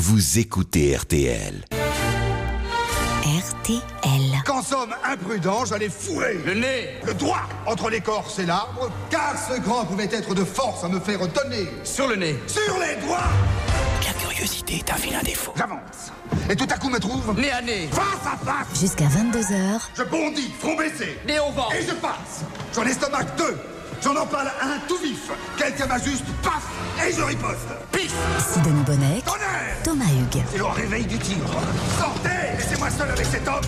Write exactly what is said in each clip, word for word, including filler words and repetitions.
vous écoutez R T L. R T L. Qu'en somme imprudent, j'allais fourrer le nez, le doigt entre l'écorce et l'arbre, car ce grand pouvait être de force à me faire donner sur le nez, sur les doigts. La curiosité est un vilain défaut. J'avance, et tout à coup me trouve nez à nez, face à face. Jusqu'à vingt-deux heures. Je bondis, front baissé, nez au vent, et je passe. J'en estomac deux. J'en empale un tout vif. Quelqu'un m'ajuste, paf, et je riposte. Pif. Sidonie Bonnet, Tonnerre. Thomas Hugues. C'est le réveil du tigre. Sortez, laissez-moi seul avec cet homme.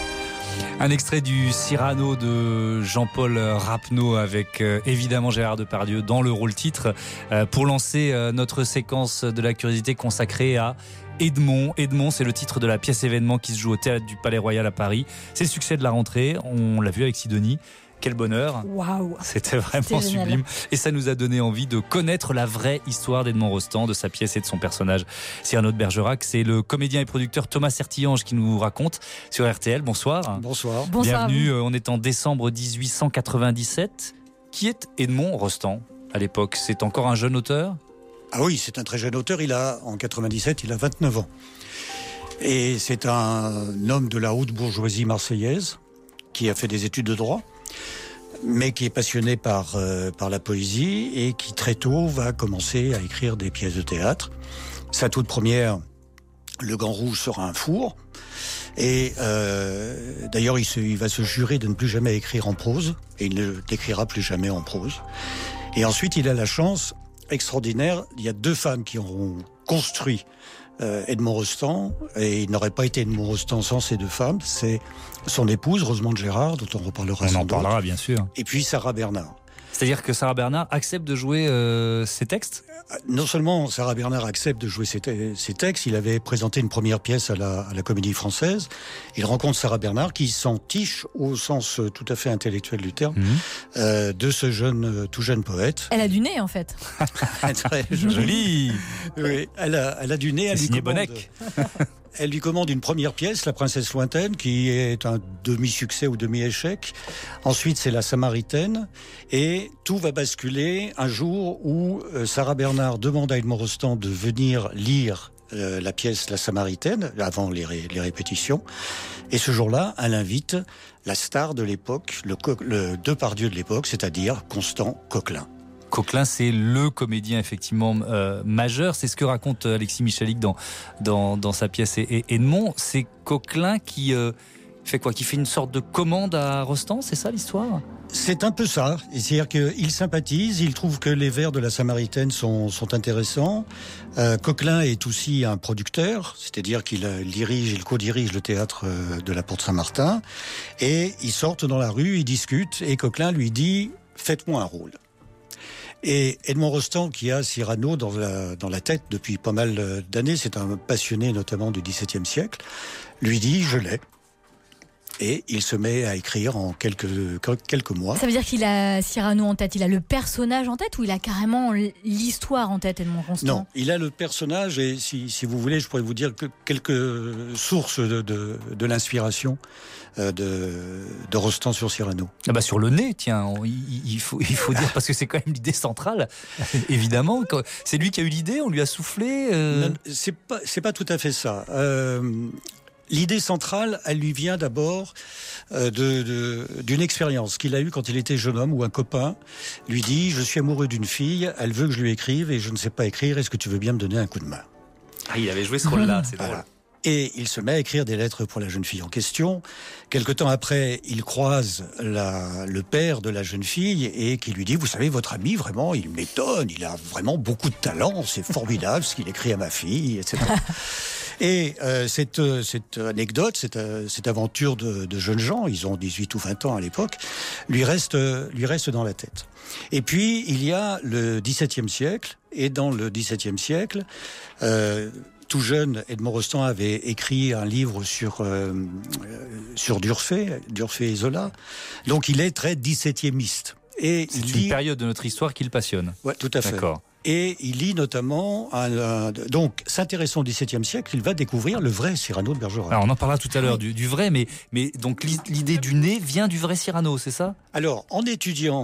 Un extrait du Cyrano de Jean-Paul Rapneau avec euh, évidemment Gérard Depardieu dans le rôle titre euh, pour lancer euh, notre séquence de la curiosité consacrée à Edmond. Edmond, c'est le titre de la pièce événement qui se joue au Théâtre du Palais Royal à Paris. C'est le succès de la rentrée, on l'a vu avec Sidonie. Quel bonheur. Waouh. C'était vraiment C'était sublime. Et ça nous a donné envie de connaître la vraie histoire d'Edmond Rostand, de sa pièce et de son personnage. Cyrano de Bergerac, c'est le comédien et producteur Thomas Sertillange qui nous raconte sur R T L. Bonsoir. Bonsoir. Bonsoir. Bienvenue, on est en décembre dix-huit cent quatre-vingt-dix-sept. Qui est Edmond Rostand à l'époque? C'est encore un jeune auteur? Ah oui, c'est un très jeune auteur. Il a, en quatre-vingt-dix-sept, il a vingt-neuf ans. Et c'est un homme de la haute bourgeoisie marseillaise qui a fait des études de droit, mais qui est passionné par, euh, par la poésie et qui très tôt va commencer à écrire des pièces de théâtre. Sa toute première, Le Gant Rouge, sera un four. Et euh, d'ailleurs, il, se, il va se jurer de ne plus jamais écrire en prose, et il ne n'écrira plus jamais en prose. Et ensuite, il a la chance extraordinaire, il y a deux femmes qui auront construit euh, Edmond Rostand, et il n'aurait pas été Edmond Rostand sans ces deux femmes. C'est son épouse, Rosemonde Gérard, dont on reparlera. On en parlera, bien sûr. Et puis Sarah Bernard. C'est-à-dire que Sarah Bernard accepte de jouer euh, ses textes? Non seulement Sarah Bernard accepte de jouer ses, te- ses textes, il avait présenté une première pièce à la, à la Comédie Française. Il rencontre Sarah Bernard qui s'entiche, au sens tout à fait intellectuel du terme, Mmh. euh, de ce jeune, tout jeune poète. Elle a du nez en fait. Très Joli. Oui, elle a, elle a du nez. Elle lui, Signé commande, Bonnec. elle lui commande une première pièce, La Princesse Lointaine, qui est un demi-succès ou demi-échec. Ensuite, c'est La Samaritaine. Et tout va basculer un jour où euh, Sarah Bernard demande à Edmond Rostand de venir lire euh, la pièce La Samaritaine, avant les, ré- les répétitions. Et ce jour-là, elle invite la star de l'époque, le, co- le Depardieu de l'époque, c'est-à-dire Constant Coquelin. Coquelin, c'est le comédien effectivement euh, majeur. C'est ce que raconte Alexis Michalik dans, dans, dans sa pièce et, et Edmond. C'est Coquelin qui euh, fait quoi? Qui fait une sorte de commande à Rostand, c'est ça l'histoire? C'est un peu ça. C'est-à-dire qu'il sympathise, il trouve que les vers de la Samaritaine sont, sont intéressants. Euh, Coquelin est aussi un producteur, c'est-à-dire qu'il euh, dirige, il co-dirige le théâtre euh, de la Porte Saint-Martin. Et ils sortent dans la rue, ils discutent, et Coquelin lui dit « Faites-moi un rôle ». Et Edmond Rostand, qui a Cyrano dans la, dans la tête depuis pas mal d'années, c'est un passionné notamment du dix-septième siècle, lui dit « Je l'ai ». Et il se met à écrire en quelques, quelques mois. Ça veut dire qu'il a Cyrano en tête, il a le personnage en tête ou il a carrément l'histoire en tête, Edmond Rostand? Non, il a le personnage et si, si vous voulez, je pourrais vous dire que quelques sources de, de, de l'inspiration euh, de, de Rostand sur Cyrano. Ah bah sur le nez, tiens, on- il, il faut, il faut dire, parce que c'est quand même l'idée centrale, évidemment. Quand- C'est lui qui a eu l'idée, on lui a soufflé. euh, Non, c'est pas, c'est pas tout à fait ça. Euh, L'idée centrale, elle lui vient d'abord euh, de, de, d'une expérience qu'il a eue quand il était jeune homme, où un copain lui dit « Je suis amoureux d'une fille, elle veut que je lui écrive et je ne sais pas écrire, est-ce que tu veux bien me donner un coup de main ?» Ah, il avait joué ce rôle-là, c'est drôle. Voilà. Et il se met à écrire des lettres pour la jeune fille en question. Quelque temps après, il croise la, le père de la jeune fille et qui lui dit « Vous savez, votre ami, vraiment, il m'étonne, il a vraiment beaucoup de talent, c'est formidable ce qu'il écrit à ma fille, et cetera » Et euh, cette, cette anecdote, cette, cette aventure de, de jeunes gens, ils ont dix-huit ou vingt ans à l'époque, lui reste, lui reste dans la tête. Et puis, il y a le dix-septième siècle, et dans le dix-septième siècle, euh, tout jeune, Edmond Rostand avait écrit un livre sur, euh, sur D'Urfé, D'Urfé et Zola, donc il est très dix-septiémiste. Et C'est il une lit... période de notre histoire qui le passionne. Ouais, tout à fait. D'accord. Et il lit notamment, un, un, donc s'intéressant au dix-septième siècle, il va découvrir le vrai Cyrano de Bergerac. Alors on en parlera tout à l'heure du, du vrai, mais, mais donc l'idée du nez vient du vrai Cyrano, c'est ça? Alors, en étudiant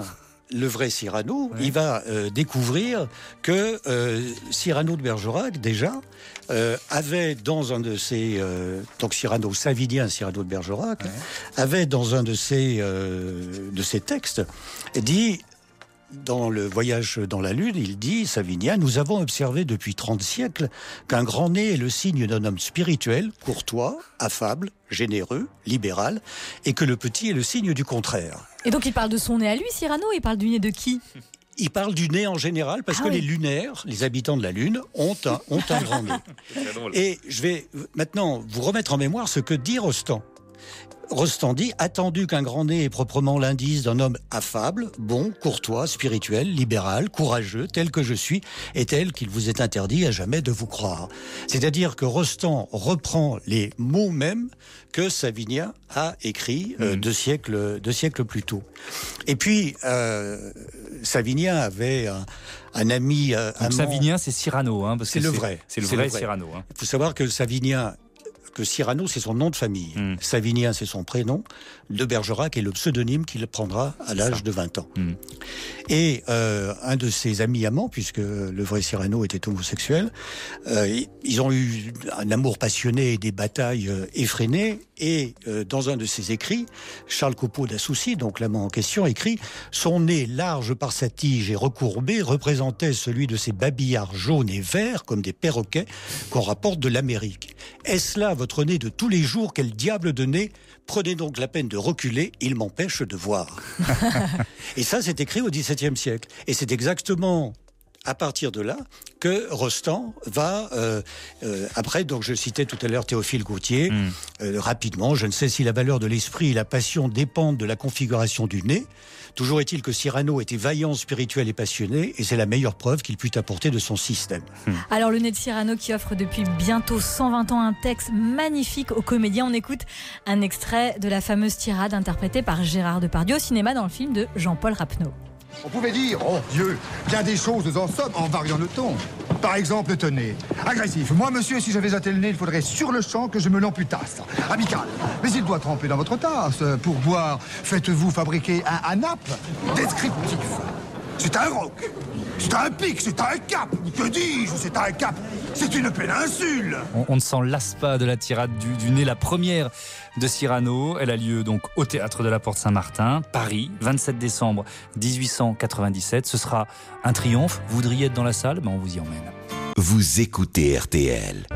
le vrai Cyrano, ouais. il va euh, découvrir que euh, Cyrano de Bergerac, déjà, euh, avait dans un de ses... Euh, donc Cyrano, Savinien Cyrano de Bergerac, ouais. avait dans un de ses, euh, de ses textes dit... Dans le voyage dans la Lune, il dit, Savinien, nous avons observé depuis trente siècles qu'un grand nez est le signe d'un homme spirituel, courtois, affable, généreux, libéral, et que le petit est le signe du contraire. Et donc il parle de son nez à lui, Cyrano, il parle du nez de qui ? Il parle du nez en général, parce ah que oui. les lunaires, les habitants de la Lune, ont un, ont un grand nez. Et je vais maintenant vous remettre en mémoire ce que dit Rostand. Rostand dit, attendu qu'un grand nez est proprement l'indice d'un homme affable, bon, courtois, spirituel, libéral, courageux, tel que je suis, et tel qu'il vous est interdit à jamais de vous croire. C'est-à-dire que Rostand reprend les mots mêmes que Savinien a écrits euh, mmh. deux siècles, deux siècles plus tôt. Et puis, euh, Savinien avait un, un ami... Euh, Donc amant... Savinien, c'est Cyrano. Hein, parce c'est, que le c'est, vrai. c'est le c'est vrai. le vrai Cyrano. Hein. Il faut savoir que Savinien... que Cyrano, c'est son nom de famille. Mmh. Savinien, c'est son prénom. De Bergerac est le pseudonyme qu'il prendra à l'âge de vingt ans. Mmh. Et euh, un de ses amis amants, puisque le vrai Cyrano était homosexuel, euh, ils ont eu un amour passionné et des batailles euh, effrénées. Et euh, dans un de ses écrits, Charles Copeau d'Assoucy, donc l'amant en question, écrit « Son nez large par sa tige et recourbé représentait celui de ces babillards jaunes et verts, comme des perroquets, qu'on rapporte de l'Amérique. Est-ce là votre nez de tous les jours? Quel diable de nez? Prenez donc la peine de reculer, il m'empêche de voir. » Et ça, c'est écrit au dix-septième siècle. Et c'est exactement... à partir de là, que Rostand va, euh, euh, après, donc je citais tout à l'heure Théophile Gautier, mmh. euh, rapidement, je ne sais si la valeur de l'esprit et la passion dépendent de la configuration du nez. Toujours est-il que Cyrano était vaillant, spirituel et passionné, et c'est la meilleure preuve qu'il put apporter de son système. Mmh. Alors le nez de Cyrano qui offre depuis bientôt cent vingt ans un texte magnifique aux comédiens. On écoute un extrait de la fameuse tirade interprétée par Gérard Depardieu au cinéma dans le film de Jean-Paul Rapneau. On pouvait dire, oh Dieu, bien des choses en somme en variant le ton. Par exemple, le nez. Agressif. Moi, monsieur, si j'avais un tel nez, il faudrait sur le champ que je me l'amputasse. Amical. Mais il doit tremper dans votre tasse. Pour boire, faites-vous fabriquer un anap descriptif. C'est un roc. C'est un pic. C'est un cap. Que dis-je? C'est un cap. C'est une péninsule. On, on ne s'en lasse pas de la tirade du, du nez. La première de Cyrano, elle a lieu donc au Théâtre de la Porte Saint-Martin, Paris, vingt-sept décembre dix-huit cent quatre-vingt-dix-sept. Ce sera un triomphe. Vous voudriez être dans la salle? Ben on vous y emmène. Vous écoutez R T L.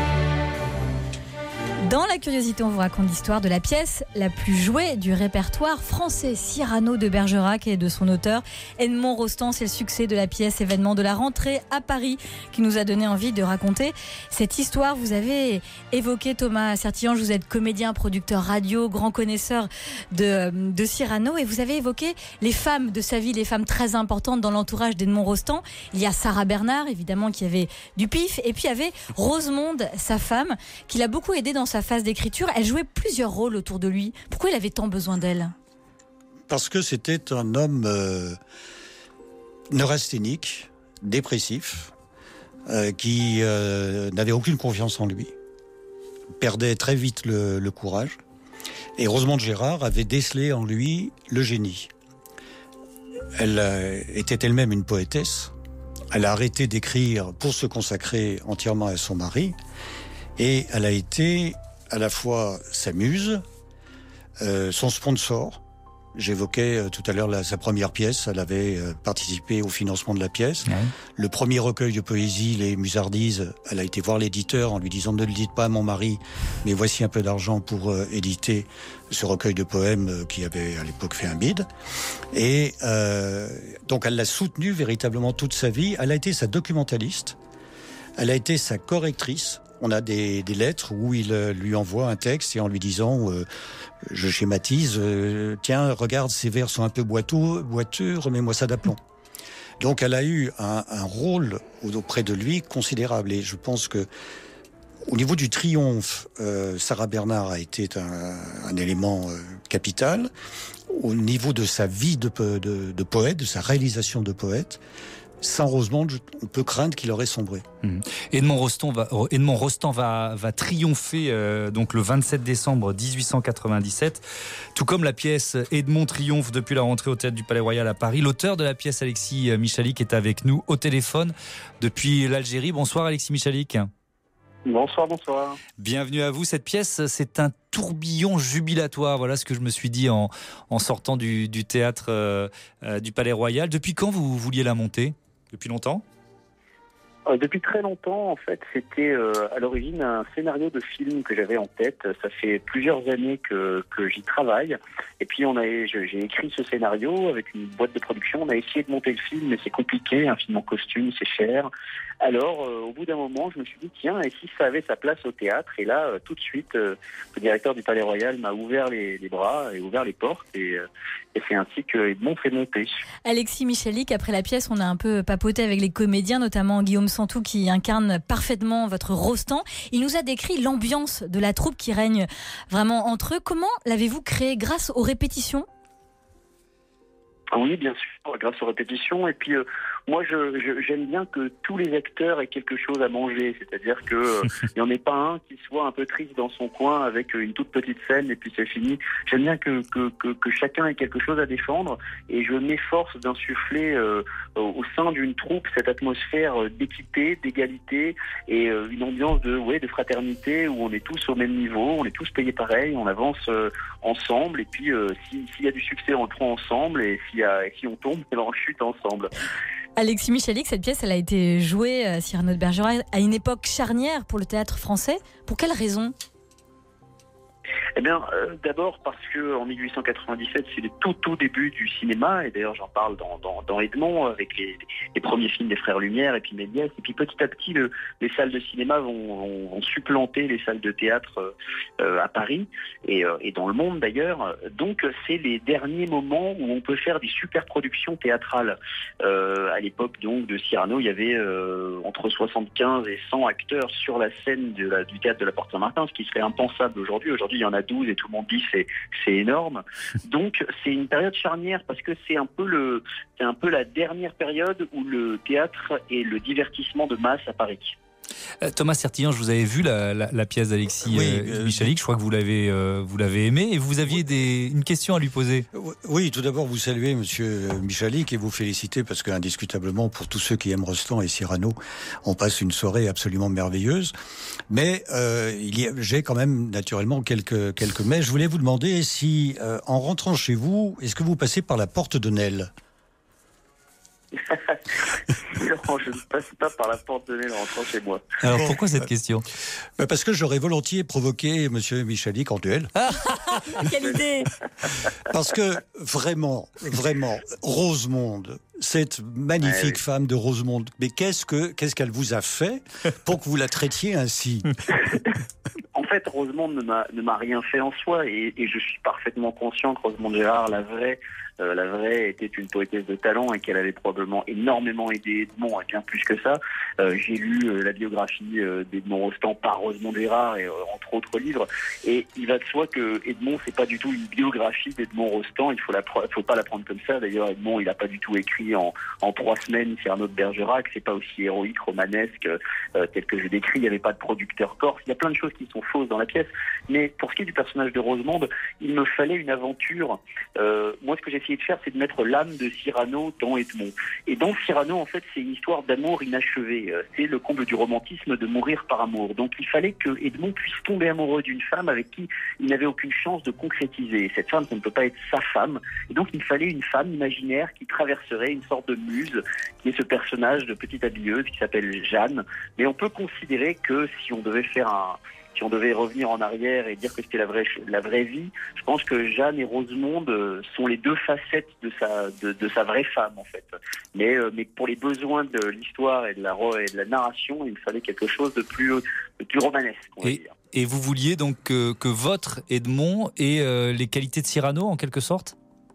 Dans la curiosité, on vous raconte l'histoire de la pièce la plus jouée du répertoire français, Cyrano de Bergerac, et de son auteur Edmond Rostand. C'est le succès de la pièce, événement de la rentrée à Paris, qui nous a donné envie de raconter cette histoire. Vous avez évoqué Thomas Sertillange, vous êtes comédien, producteur radio, grand connaisseur de, de Cyrano, et vous avez évoqué les femmes de sa vie, les femmes très importantes dans l'entourage d'Edmond Rostand. Il y a Sarah Bernard, évidemment, qui avait du pif, et puis il y avait Rosemonde, sa femme, qui l'a beaucoup aidé dans sa phase d'écriture. Elle jouait plusieurs rôles autour de lui. Pourquoi il avait tant besoin d'elle? Parce que c'était un homme euh, neurasthénique, dépressif, euh, qui euh, n'avait aucune confiance en lui, perdait très vite le, le courage. Et Rosemonde Gérard avait décelé en lui le génie. Elle euh, était elle-même une poétesse. Elle a arrêté d'écrire pour se consacrer entièrement à son mari. Et elle a été à la fois sa muse, euh, son sponsor. J'évoquais euh, tout à l'heure la, sa première pièce. Elle avait euh, participé au financement de la pièce. Ouais. Le premier recueil de poésie, Les Musardises, elle a été voir l'éditeur en lui disant « Ne le dites pas à mon mari, mais voici un peu d'argent pour euh, éditer ce recueil de poèmes euh, qui avait à l'époque fait un bide. » Et euh, donc elle l'a soutenu véritablement toute sa vie. Elle a été sa documentaliste. Elle a été sa correctrice. On a des, des lettres où il euh, lui envoie un texte et en lui disant, euh, je schématise, euh, tiens, regarde, ces vers sont un peu boiteux, boiteux, remets-moi ça d'aplomb. Donc elle a eu un, un rôle auprès de lui considérable. Et je pense que au niveau du triomphe, euh, Sarah Bernard a été un, un élément euh, capital. Au niveau de sa vie de, de, de poète, de sa réalisation de poète, sans Rosemonde, on peut craindre qu'il aurait sombré. Mmh. Edmond Rostand va, Edmond Rostand va, va triompher euh, donc le vingt-sept décembre dix-huit cent quatre-vingt-dix-sept, tout comme la pièce Edmond triomphe depuis la rentrée au Théâtre du Palais Royal à Paris. L'auteur de la pièce, Alexis Michalik, est avec nous au téléphone depuis l'Algérie. Bonsoir Alexis Michalik. Bonsoir, bonsoir. Bienvenue à vous. Cette pièce, c'est un tourbillon jubilatoire. Voilà ce que je me suis dit en, en sortant du, du théâtre euh, euh, du Palais Royal. Depuis quand vous vouliez la monter ? Depuis longtemps ? Euh, depuis très longtemps, en fait, c'était euh, à l'origine un scénario de film que j'avais en tête. Ça fait plusieurs années que, que j'y travaille. Et puis, on a, j'ai écrit ce scénario avec une boîte de production. On a essayé de monter le film, mais c'est compliqué. Un film en costume, c'est cher. Alors, euh, au bout d'un moment, je me suis dit, tiens, et si ça avait sa place au théâtre ? Et là, euh, tout de suite, euh, le directeur du Palais Royal m'a ouvert les, les bras et ouvert les portes. Et, euh, et c'est ainsi que Edmond s'est monté. Alexis Michalik, après la pièce, on a un peu papoté avec les comédiens, notamment Guillaume Santou, qui incarne parfaitement votre Rostand. Il nous a décrit l'ambiance de la troupe qui règne vraiment entre eux. Comment l'avez-vous créé ? Grâce aux répétitions ? Oui, bien sûr, grâce aux répétitions. Et puis, euh, moi, je, je, j'aime bien que tous les acteurs aient quelque chose à manger. C'est-à-dire qu'il euh, n'y en ait pas un qui soit un peu triste dans son coin avec une toute petite scène et puis c'est fini. J'aime bien que, que, que, que chacun ait quelque chose à défendre. Et je m'efforce d'insuffler euh, au sein d'une troupe cette atmosphère d'équité, d'égalité et euh, une ambiance de, ouais, de fraternité où on est tous au même niveau, on est tous payés pareil, on avance euh, ensemble. Et puis, euh, si, s'il y a du succès, on le prend ensemble. Et si Et si on tombe, on chute ensemble. Alexis Michalik, cette pièce, elle a été jouée à Cyrano de Bergerac à une époque charnière pour le théâtre français. Pour quelle raison ? Eh bien, euh, d'abord parce que en mille huit cent quatre-vingt-dix-sept, c'est le tout tout début du cinéma, et d'ailleurs j'en parle dans, dans, dans Edmond avec les, les premiers films des Frères Lumière et puis Méliès, et puis petit à petit le, les salles de cinéma vont, vont, vont supplanter les salles de théâtre euh, à Paris et, euh, et dans le monde d'ailleurs. Donc c'est les derniers moments où on peut faire des super productions théâtrales. Euh, à l'époque donc de Cyrano, il y avait euh, entre soixante-quinze et cent acteurs sur la scène de la, du théâtre de la Porte Saint-Martin, ce qui serait impensable aujourd'hui. Aujourd'hui il y en a douze et tout le monde dit c'est c'est énorme. Donc c'est une période charnière parce que c'est un peu le c'est un peu la dernière période où le théâtre est le divertissement de masse à Paris. Euh, Thomas Sertillan, je vous avais vu la, la, la pièce d'Alexis oui, euh, Michalik, je crois que vous l'avez, euh, vous l'avez aimé et vous aviez des, une question à lui poser. Oui, tout d'abord vous saluez Monsieur Michalik et vous félicitez parce qu'indiscutablement pour tous ceux qui aiment Rostand et Cyrano, on passe une soirée absolument merveilleuse. Mais euh, il y a, j'ai quand même naturellement quelques quelques mais. Je voulais vous demander si euh, en rentrant chez vous, est-ce que vous passez par la porte de Nesle ? Non, je ne passe pas par la porte de Nesle en rentrant chez moi. Alors pourquoi cette question ? Parce que j'aurais volontiers provoqué Monsieur Michalik en duel. Quelle idée ! Parce que vraiment, vraiment, Rosemonde, cette magnifique ouais, oui. femme de Rosemonde, mais qu'est-ce que qu'est-ce qu'elle vous a fait pour que vous la traitiez ainsi ? En fait, Rosemonde ne m'a, ne m'a rien fait en soi et, et je suis parfaitement conscient que Rosemonde Gérard, la vraie, euh, la vraie était une poétesse de talent et qu'elle avait probablement énormément aidé Edmond, et bien plus que ça. Euh, j'ai lu euh, la biographie euh, d'Edmond Rostand par Rosemonde Gérard et euh, entre autres livres, et il va de soi que Edmond c'est pas du tout une biographie d'Edmond Rostand. Il faut la, faut pas la prendre comme ça. D'ailleurs, Edmond il a pas du tout écrit en, en trois semaines Cyrano de Bergerac. C'est pas aussi héroïque, romanesque euh, tel que je décris. Il y avait pas de producteur corse. Il y a plein de choses qui sont fausses dans la pièce. Mais pour ce qui est du personnage de Rosemonde, il me fallait une aventure. Euh, moi, ce que j'ai essayé de faire, c'est de mettre l'âme de Cyrano dans Edmond. Et dans Cyrano, en fait, c'est une histoire d'amour inachevé. C'est le comble du romantisme de mourir par amour. Donc, il fallait que Edmond puisse tomber amoureux d'une femme avec qui il n'avait aucune chance de concrétiser. Et cette femme, ça ne peut pas être sa femme. Et donc, il fallait une femme imaginaire qui traverserait une sorte de muse, qui est ce personnage de petite habilleuse qui s'appelle Jeanne. Mais on peut considérer que si on devait faire un... Si on devait revenir en arrière et dire que c'était la vraie, la vraie vie, je pense que Jeanne et Rosemonde sont les deux facettes de sa, de, de sa vraie femme, en fait. Mais, euh, mais pour les besoins de l'histoire et de la, et de la narration, il fallait quelque chose de plus, de plus romanesque, on va et, dire. Et vous vouliez donc que, que votre Edmond ait euh, les qualités de Cyrano, en quelque sorte ?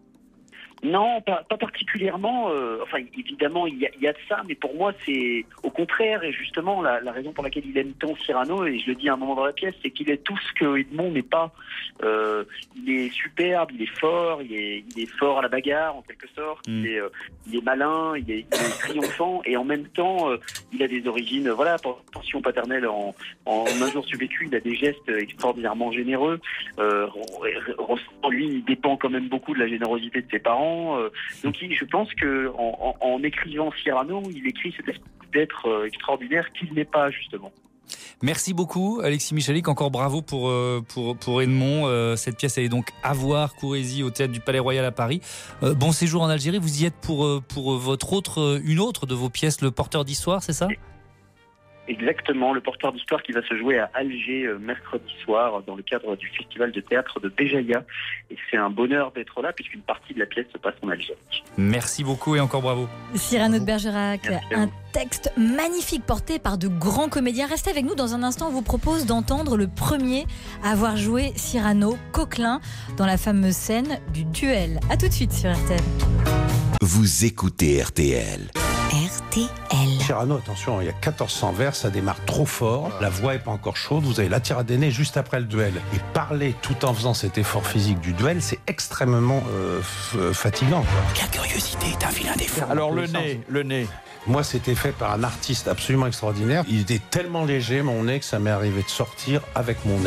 Non, pas, pas particulièrement. Euh, enfin, évidemment, il y, a, il y a de ça, mais pour moi, c'est au contraire, et justement, la, la raison pour laquelle il aime tant Cyrano, et je le dis à un moment dans la pièce, c'est qu'il est tout ce que Edmond n'est pas. Euh, il est superbe, il est fort, il est, il est fort à la bagarre, en quelque sorte. Mm. Il, est, euh, il est malin, il est, il est triomphant, et en même temps, euh, il a des origines, euh, voilà, pension paternelle en, en un jour survécu, il a des gestes extraordinairement généreux. Euh, Rostand, lui, il dépend quand même beaucoup de la générosité de ses parents. Donc je pense que en, en, en écrivant Cyrano, il écrit cet esprit d'être euh, extraordinaire qu'il n'est pas justement. Merci beaucoup Alexis Michalik, encore bravo pour, pour, pour Edmond. Euh, cette pièce elle est donc à voir, Courrézy, au Théâtre du Palais Royal à Paris. Euh, bon séjour en Algérie, vous y êtes pour, pour votre autre, une autre de vos pièces, Le Porteur d'Histoire, c'est ça ? Exactement, Le Porteur d'Histoire qui va se jouer à Alger euh, mercredi soir dans le cadre du festival de théâtre de Béjaïa. Et c'est un bonheur d'être là puisqu'une partie de la pièce se passe en Algérie. Merci beaucoup et encore bravo. Cyrano de Bergerac, un texte magnifique porté par de grands comédiens. Restez avec nous dans un instant, on vous propose d'entendre le premier à avoir joué Cyrano, Coquelin, dans la fameuse scène du duel. A tout de suite sur R T L. Vous écoutez R T L. R T L. Cyrano, attention, il y a quatorze cents vers, ça démarre trop fort, la voix est pas encore chaude, vous avez la Tiradénée juste après le duel. Et parler tout en faisant cet effort physique du duel, c'est extrêmement euh, f- fatigant. Quoi. La curiosité est un vilain défaut. Alors le nez, le nez. Moi, c'était fait par un artiste absolument extraordinaire. Il était tellement léger, mon nez, que ça m'est arrivé de sortir avec mon nez.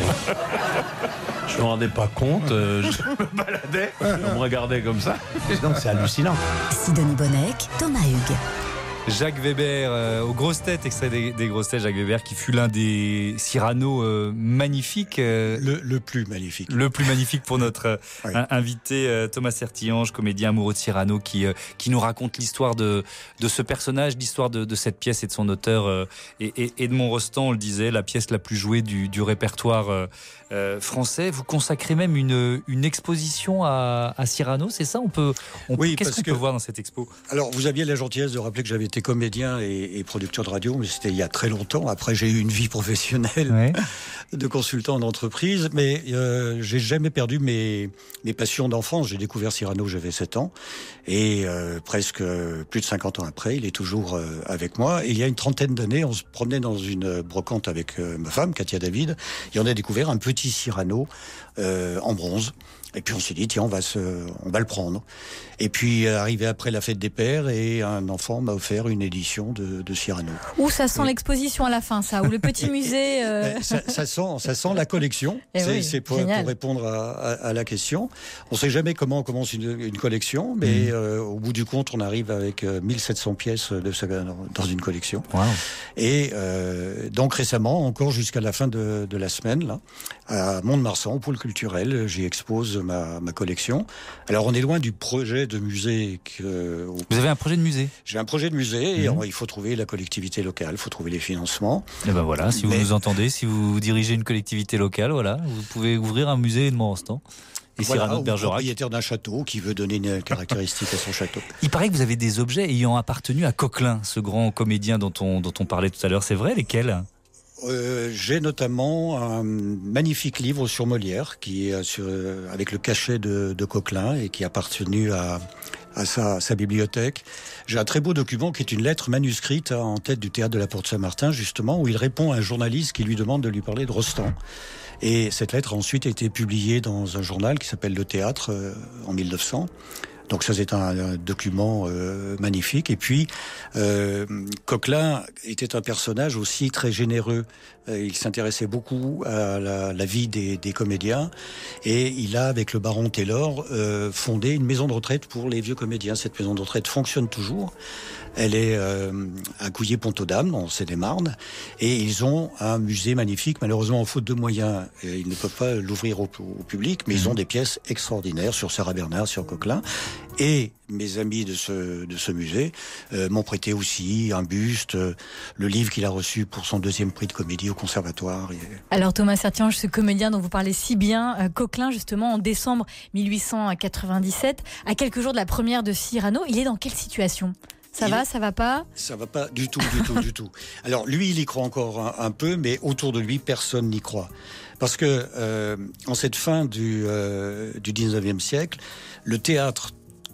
Je ne me rendais pas compte, euh, je me baladais, on me regardait comme ça. Donc c'est hallucinant. Sidonie Bonnec, Thomas Hugues. Jacques Weber, euh, aux grosses têtes, extrait des, des grosses têtes, Jacques Weber qui fut l'un des Cyrano euh, magnifiques. Euh, le, le plus magnifique. Le plus magnifique pour notre euh, oui. invité euh, Thomas Sertillange, comédien amoureux de Cyrano, qui, euh, qui nous raconte l'histoire de, de ce personnage, l'histoire de, de cette pièce et de son auteur. Euh, et, et Edmond Rostand, on le disait, la pièce la plus jouée du, du répertoire euh, euh, français. Vous consacrez même une, une exposition à, à Cyrano, c'est ça on peut, on, Oui, qu'est-ce qu'on que, peut voir dans cette expo? Alors, vous aviez la gentillesse de rappeler que j'avais été comédien et, et producteur de radio, mais c'était il y a très longtemps. Après, j'ai eu une vie professionnelle ouais. de consultant en entreprise, mais euh, j'ai jamais perdu mes, mes passions d'enfance. J'ai découvert Cyrano, j'avais sept ans, et euh, presque plus de cinquante ans après, il est toujours euh, avec moi. Et il y a une trentaine d'années, on se promenait dans une brocante avec euh, ma femme, Katia David, et on a découvert un petit Cyrano euh, en bronze. Et puis on s'est dit, tiens, on va, se, on va le prendre. Et puis, arrivé après la fête des pères, et un enfant m'a offert une édition de, de Cyrano. Où ça sent oui. l'exposition à la fin, ça, ou le petit musée. Euh... ça, ça, sent, ça sent la collection. Et c'est oui, c'est pour, pour répondre à, à, à la question. On ne sait jamais comment on commence une, une collection, mais mmh. euh, au bout du compte, on arrive avec euh, mille sept cents pièces de saga dans une collection. Wow. Et euh, donc récemment, encore jusqu'à la fin de, de la semaine, là, à Mont-de-Marsan, au pôle culturel, j'y expose ma, ma collection. Alors on est loin du projet de musée. Que, au... Vous avez un projet de musée? J'ai un projet de musée, mmh. et alors, il faut trouver la collectivité locale, il faut trouver les financements. Et ben voilà, si Mais... vous nous entendez, si vous dirigez une collectivité locale, voilà, vous pouvez ouvrir un musée Edmond Rostand. Et voilà, Cyrano de Bergerac, propriétaire d'un château qui veut donner une caractéristique à son château. Il paraît que vous avez des objets ayant appartenu à Coquelin, ce grand comédien dont on, dont on parlait tout à l'heure. C'est vrai, lesquels? Euh, j'ai notamment un magnifique livre sur Molière qui est sur, avec le cachet de, de Coquelin et qui a appartenu à, à, sa, à sa bibliothèque. J'ai un très beau document qui est une lettre manuscrite en tête du théâtre de la Porte Saint-Martin, justement, où il répond à un journaliste qui lui demande de lui parler de Rostand. Et cette lettre a ensuite été publiée dans un journal qui s'appelle Le Théâtre euh, en mille neuf cents. Donc ça, c'est un, un document euh, magnifique. Et puis, euh, Coquelin était un personnage aussi très généreux. Euh, il s'intéressait beaucoup à la, la vie des, des comédiens. Et il a, avec le baron Taylor, euh, fondé une maison de retraite pour les vieux comédiens. Cette maison de retraite fonctionne toujours. Elle est euh, à Couillé-Pont-aux-Dames, en Seine-et-Marne. Et ils ont un musée magnifique. Malheureusement, en faute de moyens, ils ne peuvent pas l'ouvrir au, au public. Mais mmh. ils ont des pièces extraordinaires sur Sarah Bernard, sur Coquelin. Et mes amis de ce, de ce musée euh, m'ont prêté aussi un buste, euh, le livre qu'il a reçu pour son deuxième prix de comédie au Conservatoire. Et... Alors Thomas Sertillange, ce comédien dont vous parlez si bien, euh, Coquelin justement, en décembre mille huit cent quatre-vingt-dix-sept, à quelques jours de la première de Cyrano, il est dans quelle situation ? Ça il va, est... ça va pas ? Ça va pas du tout, du tout, du tout. Alors lui, il y croit encore un, un peu, mais autour de lui, personne n'y croit. Parce que euh, en cette fin du, euh, du dix-neuvième siècle, le théâtre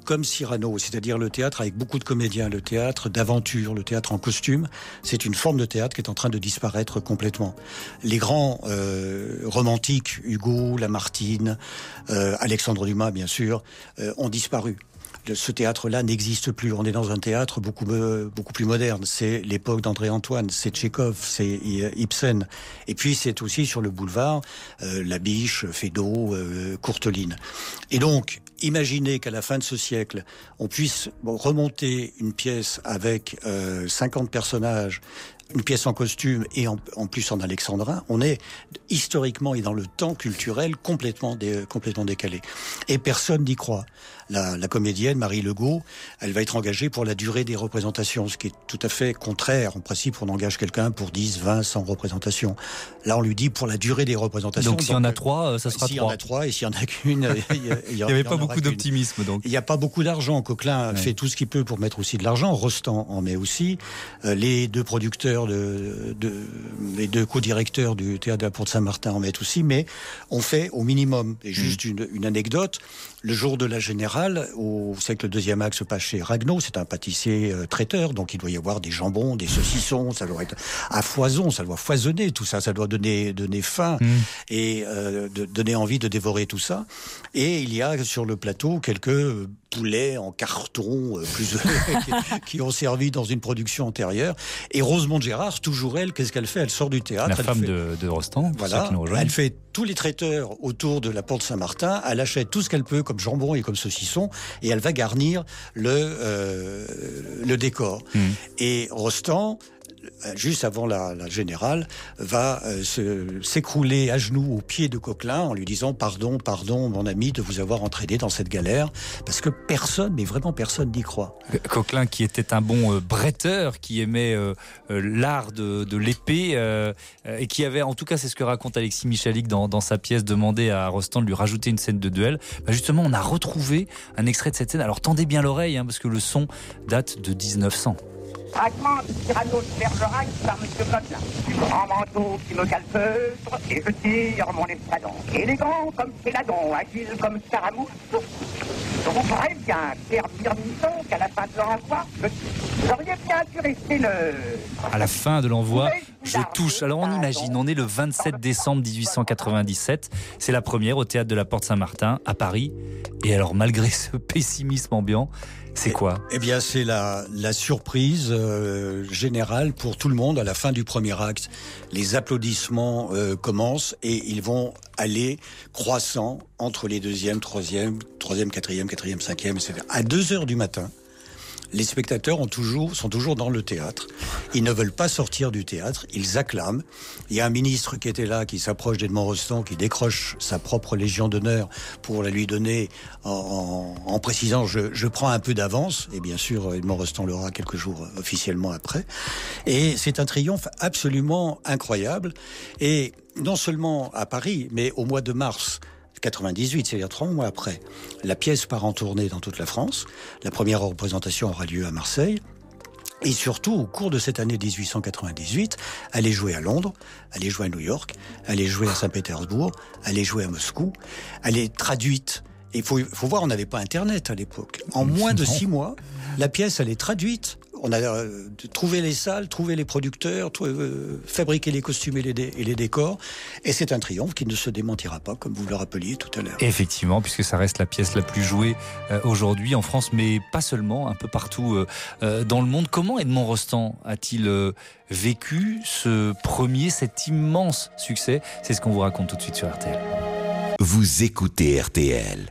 comme Cyrano, c'est-à-dire le théâtre avec beaucoup de comédiens, le théâtre d'aventure, le théâtre en costume. C'est une forme de théâtre qui est en train de disparaître complètement. Les grands euh, romantiques, Hugo, Lamartine, euh, Alexandre Dumas, bien sûr, euh, ont disparu. Ce théâtre-là n'existe plus. On est dans un théâtre beaucoup beaucoup plus moderne. C'est l'époque d'André-Antoine, c'est Tchekhov, c'est Ibsen. Et puis c'est aussi sur le boulevard euh, Labiche, Feydeau, euh, Courteline. Et donc, imaginez qu'à la fin de ce siècle, on puisse bon, remonter une pièce avec euh, cinquante personnages, une pièce en costume et en, en plus en alexandrin, on est historiquement et dans le temps culturel complètement, dé, complètement décalé. Et personne n'y croit. La, la comédienne Marie Legault, elle va être engagée pour la durée des représentations, ce qui est tout à fait contraire. En principe, on engage quelqu'un pour dix, vingt, cent représentations. Là, on lui dit pour la durée des représentations. Donc, s'il y en a trois, ça sera trois. S'il y en a trois et s'il y en a qu'une, il n'y avait pas beaucoup d'optimisme. Donc, il n'y a pas beaucoup d'argent. Coquelin ouais. fait tout ce qu'il peut pour mettre aussi de l'argent. Rostand en met aussi. Euh, les deux producteurs, de, de, les deux co-directeurs du théâtre de la Porte Saint-Martin en mettent aussi. Mais on fait au minimum. Et juste mmh. une, une anecdote. Le jour de la Générale, au, vous savez que le deuxième acte se passe chez Ragnaud, c'est un pâtissier euh, traiteur, donc il doit y avoir des jambons, des saucissons, ça doit être à foison, ça doit foisonner tout ça, ça doit donner, donner faim mmh. et euh, de, donner envie de dévorer tout ça. Et il y a sur le plateau quelques poulets en carton euh, plus qui, qui ont servi dans une production antérieure. Et Rosemonde Gérard, toujours elle, qu'est-ce qu'elle fait? Elle sort du théâtre. La elle femme fait, de, de Rostand. Voilà, elle fait tous les traiteurs autour de la Porte Saint-Martin, elle achète tout ce qu'elle peut comme jambon et comme saucisson, et elle va garnir le, euh, le décor. Mmh. Et Rostand, juste avant la, la Générale, va euh, se, s'écrouler à genoux aux pieds de Coquelin en lui disant « Pardon, pardon, mon ami, de vous avoir entraîné dans cette galère », parce que personne, mais vraiment personne n'y croit. Coquelin qui était un bon euh, bretteur, qui aimait euh, euh, l'art de, de l'épée, euh, et qui avait, en tout cas c'est ce que raconte Alexis Michalik dans, dans sa pièce, demandé à Rostand de lui rajouter une scène de duel. Bah justement, on a retrouvé un extrait de cette scène. Alors tendez bien l'oreille, hein, parce que le son date de dix-neuf cents. Fragment de Cyrano de Bergerac par M. Coquelin. En manteau qui me calfeutre, et je tire mon espadon. Élégant comme Céladon, agile comme Scaramouche. Je vous préviens, Pierre Birminson, qu'à la fin de l'envoi, vous auriez bien dû rester le... À la fin de l'envoi, je touche. Alors on imagine, on est le vingt-sept décembre dix-huit cent quatre-vingt-dix-sept. C'est la première au théâtre de la Porte Saint-Martin, à Paris. Et alors, malgré ce pessimisme ambiant, c'est quoi? Eh bien, c'est la, la surprise euh, générale pour tout le monde. À la fin du premier acte, les applaudissements euh, commencent et ils vont aller croissant entre les deuxième, troisième, troisième, quatrième, quatrième, cinquième, et cetera. À deux heures du matin, les spectateurs ont toujours, sont toujours dans le théâtre. Ils ne veulent pas sortir du théâtre, ils acclament. Il y a un ministre qui était là, qui s'approche d'Edmond Rostand, qui décroche sa propre Légion d'honneur pour la lui donner en, en, en précisant je, je prends un peu d'avance. Et bien sûr, Edmond Rostand l'aura quelques jours officiellement après. Et c'est un triomphe absolument incroyable. Et non seulement à Paris, mais au mois de mars quatre-vingt-dix-huit, c'est-à-dire trois mois après, la pièce part en tournée dans toute la France. La première représentation aura lieu à Marseille. Et surtout, au cours de cette année dix-huit cent quatre-vingt-dix-huit, elle est jouée à Londres, elle est jouée à New York, elle est jouée à Saint-Pétersbourg, elle est jouée à Moscou, elle est traduite. Et il faut, faut voir, on n'avait pas Internet à l'époque. En moins de six mois, la pièce, elle est traduite. On a euh, trouvé les salles, trouvé les producteurs, trouvé, euh, fabriqué les costumes et les, dé- et les décors. Et c'est un triomphe qui ne se démentira pas, comme vous le rappeliez tout à l'heure. Effectivement, puisque ça reste la pièce la plus jouée euh, aujourd'hui en France, mais pas seulement, un peu partout euh, euh, dans le monde. Comment Edmond Rostand a-t-il euh, vécu ce premier, cet immense succès? C'est ce qu'on vous raconte tout de suite sur R T L. Vous écoutez R T L.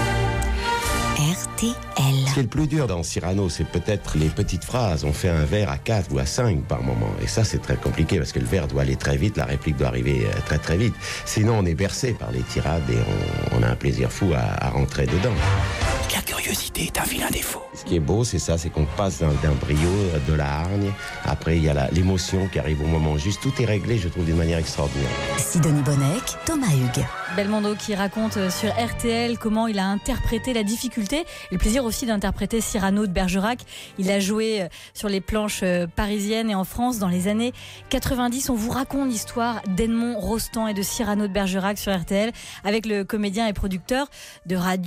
R T L. Ce qui est le plus dur dans Cyrano, c'est peut-être les petites phrases. On fait un vers à quatre ou à cinq par moment. Et ça, c'est très compliqué parce que le vers doit aller très vite, la réplique doit arriver très très vite. Sinon, on est bercé par les tirades et on, on a un plaisir fou à, à rentrer dedans. La curiosité est un vilain défaut. Ce qui est beau, c'est ça, c'est qu'on passe d'un, d'un brio, de la hargne. Après, il y a la, l'émotion qui arrive au moment juste. Tout est réglé, je trouve, d'une manière extraordinaire. Sidonie Bonnec, Thomas Hugues. Belmondo qui raconte sur R T L comment il a interprété la difficulté et le plaisir aussi d'interpréter Cyrano de Bergerac. Il a joué sur les planches parisiennes et en France dans les années quatre-vingt-dix. On vous raconte l'histoire d'Edmond Rostand et de Cyrano de Bergerac sur R T L avec le comédien et producteur de radio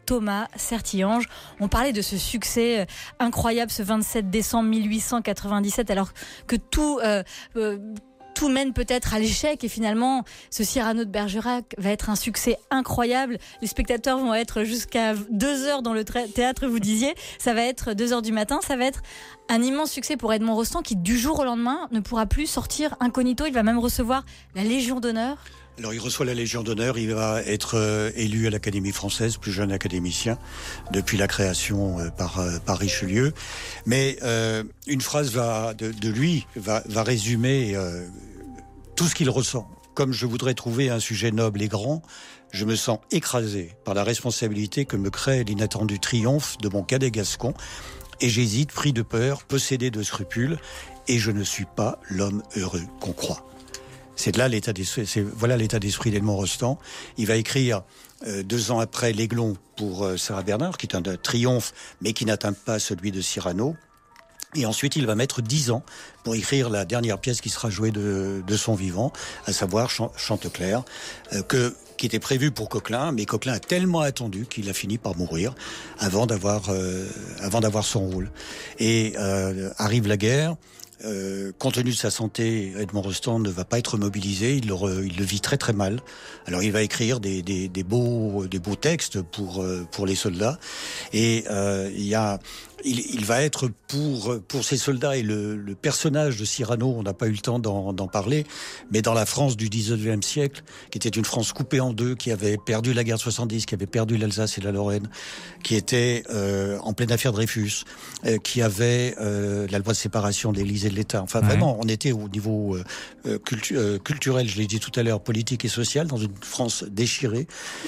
Thomas Sertillange. On parlait de ce succès incroyable ce vingt-sept décembre mille huit cent quatre-vingt-dix-sept, alors que tout... Euh, euh, Tout mène peut-être à l'échec et finalement ce Cyrano de Bergerac va être un succès incroyable. Les spectateurs vont être jusqu'à deux heures dans le théâtre, vous disiez. Ça va être deux heures du matin. Ça va être un immense succès pour Edmond Rostand qui du jour au lendemain ne pourra plus sortir incognito. Il va même recevoir la Légion d'honneur. Alors il reçoit la Légion d'honneur, il va être euh, élu à l'Académie française, plus jeune académicien, depuis la création euh, par, euh, par Richelieu. Mais euh, une phrase va, de, de lui va, va résumer euh, tout ce qu'il ressent. Comme je voudrais trouver un sujet noble et grand, je me sens écrasé par la responsabilité que me crée l'inattendu triomphe de mon cadet gascon. Et j'hésite, pris de peur, possédé de scrupules, et je ne suis pas l'homme heureux qu'on croit. C'est là l'état d'esprit, c'est, voilà l'état d'esprit d'Edmond Rostand. Il va écrire euh, deux ans après l'Aiglon pour euh, Sarah Bernard, qui est un, un triomphe, mais qui n'atteint pas celui de Cyrano. Et ensuite, il va mettre dix ans pour écrire la dernière pièce qui sera jouée de, de son vivant, à savoir Ch- Chanteclair, euh, que, qui était prévu pour Coquelin, mais Coquelin a tellement attendu qu'il a fini par mourir avant d'avoir, euh, avant d'avoir son rôle. Et euh, arrive la guerre. Euh, compte tenu de sa santé, Edmond Rostand ne va pas être mobilisé. Il le, re, il le vit très très mal. Alors il va écrire des, des, des beaux, des beaux textes pour euh, pour les soldats. Et euh, il y a, il, il va être pour pour ces soldats et le, le personnage de Cyrano. On n'a pas eu le temps d'en, d'en parler, mais dans la France du dix-neuvième siècle, qui était une France coupée en deux, qui avait perdu la guerre de soixante-dix, qui avait perdu l'Alsace et la Lorraine, qui était euh, en pleine affaire Dreyfus, euh, qui avait euh, la loi de séparation des Élysées de l'État. Enfin, ouais. Vraiment, on était au niveau euh, cultu- euh, culturel, je l'ai dit tout à l'heure, politique et social, dans une France déchirée.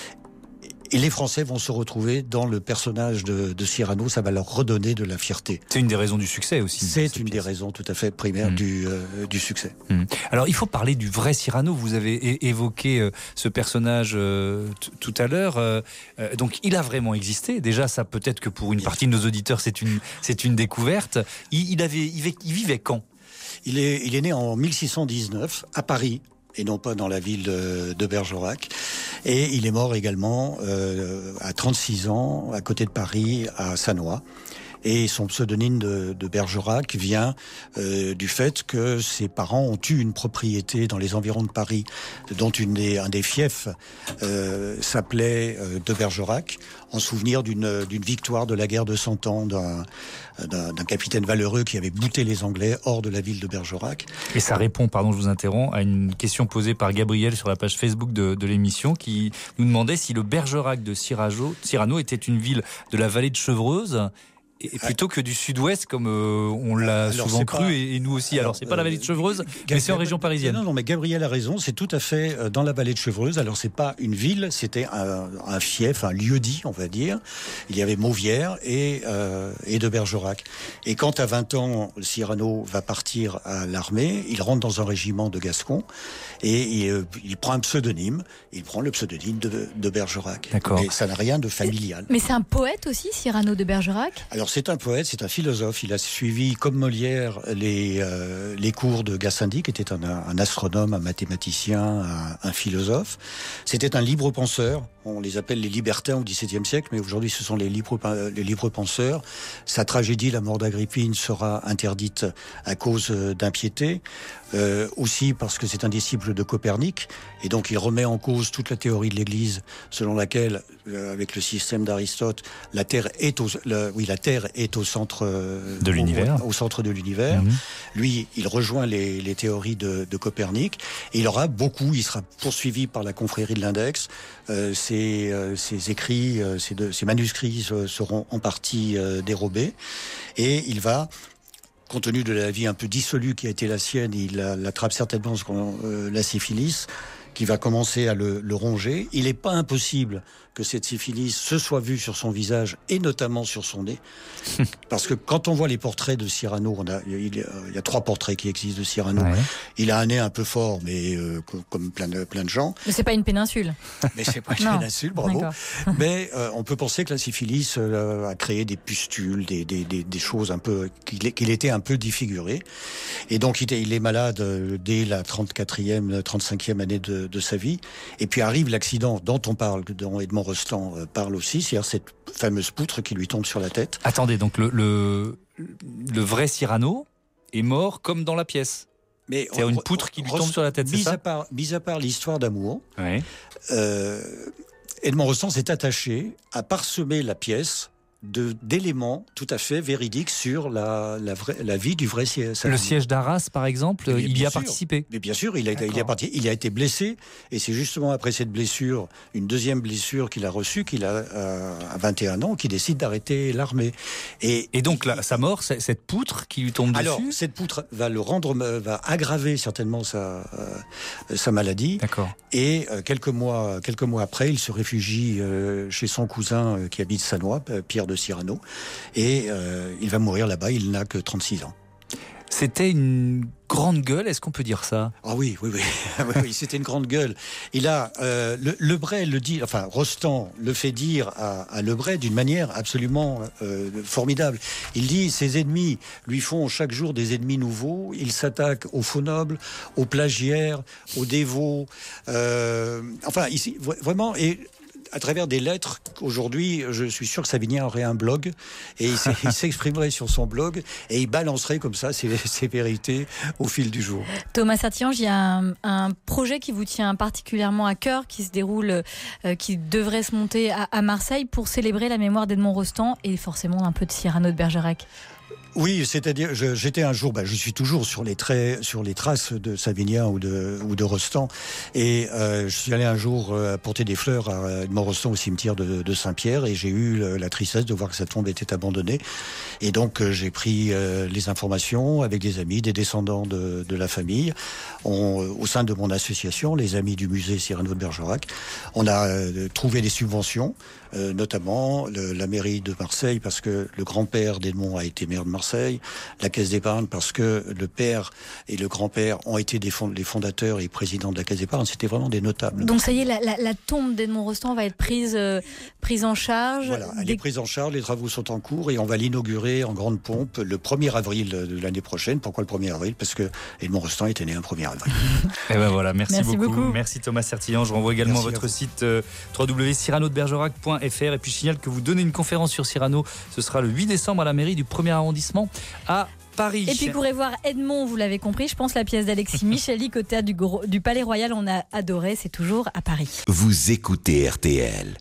Et les Français vont se retrouver dans le personnage de, de Cyrano. Ça va leur redonner de la fierté. C'est une des raisons du succès aussi. C'est une pièce. des raisons tout à fait primaires mmh. du, euh, du succès. Mmh. Alors, il faut parler du vrai Cyrano. Vous avez é- évoqué euh, ce personnage euh, t- tout à l'heure. Euh, euh, donc, il a vraiment existé. Déjà, ça peut-être que pour une partie de nos auditeurs, c'est une, c'est une découverte. Il, il, avait, il, il vivait quand ? il est, il est né en mille six cent dix-neuf à Paris, et non pas dans la ville de, de Bergerac. Et il est mort également euh, à trente-six ans, à côté de Paris, à Sannois. Et son pseudonyme de, de Bergerac vient euh, du fait que ses parents ont eu une propriété dans les environs de Paris, dont une des, un des fiefs euh, s'appelait euh, de Bergerac, en souvenir d'une, d'une victoire de la guerre de Cent Ans d'un, d'un, d'un capitaine valeureux qui avait bouté les Anglais hors de la ville de Bergerac. Et ça répond, pardon, je vous interromps, à une question posée par Gabriel sur la page Facebook de, de l'émission, qui nous demandait si le Bergerac de Cyrano, Cyrano était une ville de la vallée de Chevreuse, et plutôt que du sud-ouest, comme euh, on l'a alors, souvent cru, pas... et, et nous aussi. Alors, alors c'est pas euh, la vallée de Chevreuse, Gabriel... mais c'est en région parisienne. Non, non, mais Gabriel a raison, c'est tout à fait euh, dans la vallée de Chevreuse. Alors, c'est pas une ville, c'était un, un fief, un lieu-dit, on va dire. Il y avait Mauvière et, euh, et de Bergerac. Et quand à vingt ans, Cyrano va partir à l'armée, il rentre dans un régiment de Gascons, et il, euh, il prend un pseudonyme, il prend le pseudonyme de, de Bergerac. D'accord. Mais ça n'a rien de familial. Mais c'est un poète aussi, Cyrano de Bergerac ? Alors, c'est un poète, c'est un philosophe. Il a suivi, comme Molière, les, euh, les cours de Gassendi, qui était un, un astronome, un mathématicien, un, un philosophe. C'était un libre penseur. On les appelle les libertins au XVIIe siècle, mais aujourd'hui, ce sont les libres, les libres penseurs. Sa tragédie, La mort d'Agrippine, sera interdite à cause d'impiété. Euh, aussi parce que c'est un disciple de Copernic, et donc il remet en cause toute la théorie de l'Église, selon laquelle, euh, avec le système d'Aristote, la Terre est au, la, oui, la Terre est au centre euh, de l'univers. Au, au centre de l'univers. Mmh. Lui, il rejoint les, les théories de, de Copernic, et il aura beaucoup. Il sera poursuivi par la confrérie de l'Index. Euh, ses, euh, ses écrits, euh, ses, de, ses manuscrits euh, seront en partie euh, dérobés, et il va, compte tenu de la vie un peu dissolue qui a été la sienne, il l'attrape certainement euh, la syphilis, qui va commencer à le, le ronger. Il n'est pas impossible que cette syphilis se soit vue sur son visage et notamment sur son nez. Parce que quand on voit les portraits de Cyrano, on a, il, y a, il y a trois portraits qui existent de Cyrano. Ouais. Il a un nez un peu fort, mais euh, comme plein de, plein de gens. Mais c'est pas une péninsule. Mais c'est pas une non. péninsule, bravo. Mais euh, on peut penser que la syphilis euh, a créé des pustules, des, des, des, des choses un peu, qu'il, qu'il était un peu défiguré. Et donc il est, il est malade dès la trente-quatrième, trente-cinquième année de de, de sa vie. Et puis arrive l'accident dont on parle, dont Edmond Rostand parle aussi, c'est-à-dire cette fameuse poutre qui lui tombe sur la tête. Attendez, donc le, le, le vrai Cyrano est mort comme dans la pièce. Mais c'est une poutre qui lui tombe sur la tête, c'est mis ça à part, mis à part l'histoire d'amour, ouais. euh, Edmond Rostand s'est attaché à parsemer la pièce de, d'éléments tout à fait véridiques sur la, la, vraie, la vie du vrai siège. Le siège d'Arras, par exemple, mais il y a sûr. participé. Mais bien sûr, il a, il, a parti, il a été blessé, et c'est justement après cette blessure, une deuxième blessure qu'il a reçue, qu'il a euh, à vingt et un ans, qu'il décide d'arrêter l'armée. Et, et donc, là, sa mort, c'est cette poutre qui lui tombe alors, dessus. Alors, cette poutre va le rendre, va aggraver certainement sa, euh, sa maladie. D'accord. Et euh, quelques mois, quelques mois après, il se réfugie euh, chez son cousin euh, qui habite Sannois, Pierre de Cyrano, et euh, il va mourir là-bas. Il n'a que trente-six ans. C'était une grande gueule, est-ce qu'on peut dire ça? Ah oui, oui, oui, oui, oui, c'était une grande gueule. Il a euh, le, Lebret le dit, enfin Rostand le fait dire à, à Lebret d'une manière absolument euh, formidable. Il dit ses ennemis lui font chaque jour des ennemis nouveaux. Il s'attaque aux faux nobles, aux plagiaires, aux dévots. Euh, enfin, ici vraiment et à travers des lettres, aujourd'hui, je suis sûr que Savinien aurait un blog et il s'exprimerait sur son blog et il balancerait comme ça ses, ses vérités au fil du jour. Thomas Sertillange, il y a un, un projet qui vous tient particulièrement à cœur, qui se déroule, euh, qui devrait se monter à, à Marseille pour célébrer la mémoire d'Edmond Rostand et forcément un peu de Cyrano de Bergerac. Oui, c'est-à-dire, je, j'étais un jour, bah, je suis toujours sur les traits, sur les traces de Savinien ou de ou de Rostand, et euh, je suis allé un jour euh, porter des fleurs à Edmond Rostand au cimetière de, de Saint-Pierre, et j'ai eu le, la tristesse de voir que sa tombe était abandonnée, et donc euh, j'ai pris euh, les informations avec des amis, des descendants de, de la famille, on, au sein de mon association, les Amis du musée Cyrano de Bergerac, on a euh, trouvé des subventions. Euh, notamment le, la mairie de Marseille parce que le grand-père d'Edmond a été maire de Marseille, la Caisse d'épargne parce que le père et le grand-père ont été des fond, les fondateurs et présidents de la Caisse d'épargne, c'était vraiment des notables. Donc ça y est, la, la, la tombe d'Edmond Rostand va être prise, euh, prise en charge. Voilà, elle des... est prise en charge, les travaux sont en cours et on va l'inaugurer en grande pompe le premier avril de l'année prochaine. Pourquoi le premier avril? Parce que Edmond Rostand était né un premier avril. Et ben voilà, merci, merci beaucoup. beaucoup. Merci Thomas Sertillange. Je renvoie également merci votre site euh, w w w point cyrano de bergerac point f r et puis je signale que vous donnez une conférence sur Cyrano. Ce sera le huit décembre à la mairie du premier arrondissement à Paris. Et puis pour y voir Edmond, vous l'avez compris, je pense la pièce d'Alexis Michalik au théâtre du, du Palais Royal, on a adoré, c'est toujours à Paris. Vous écoutez R T L.